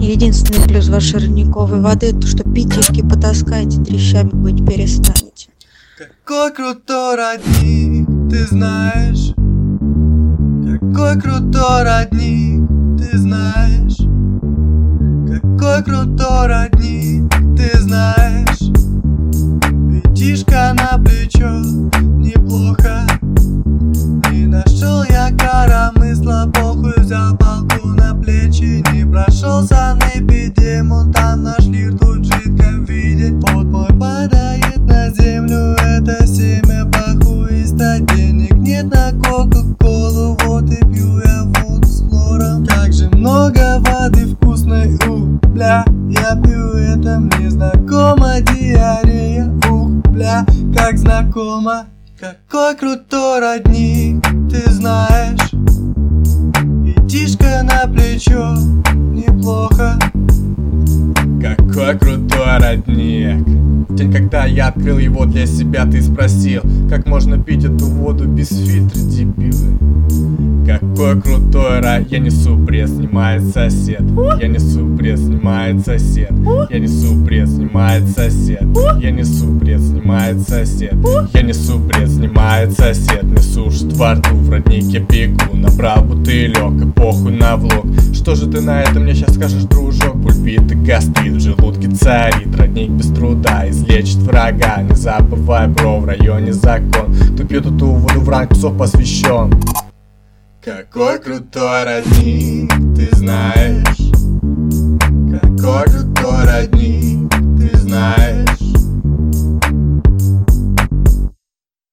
Единственный плюс вашей родниковой воды — то, что питьевки потаскаете, трещами быть перестанете. Какой крутой родник, ты знаешь. Какой крутой родник, ты знаешь. Какой крутой родник, ты знаешь. Пятишка на плечо, неплохо. Не нашел я коромысла, похуй, взял палку на плечи. Не прошелся на эпидемию, там нашли ртуть в жидком виде. Пот мой падает на землю, это семя похуиста. Денег нет на кока-колу, вот и пью я воду с хлором. Как же много воды вкусной, бля, я пью это, мне знакома диарея, бля, как знакомо. Какой крутой родник, ты знаешь. Пятишка на плечо, неплохо. Какой крутой родник. В день, когда я открыл его для себя, ты спросил, как можно пить эту воду без фильтра, дебилы. Какой крутой рай. Я несу бред, снимает сосед. Я несу бред, снимает сосед. Я несу бред, снимает сосед. Я несу бред, снимает сосед. Я несу бред, снимает сосед. Мне сушит во рту, в роднике бегу. Набрал бутылек и похуй на влог. Что же ты на это мне сейчас скажешь, дружок? Пульпит и гастрит в желудке царит. Родник без труда излечит врага. Не забывай, бро, в районе закон. Кто пьет эту воду, в ранг псов посвящен. Какой крутой родник, ты знаешь. Какой крутой родник, ты знаешь.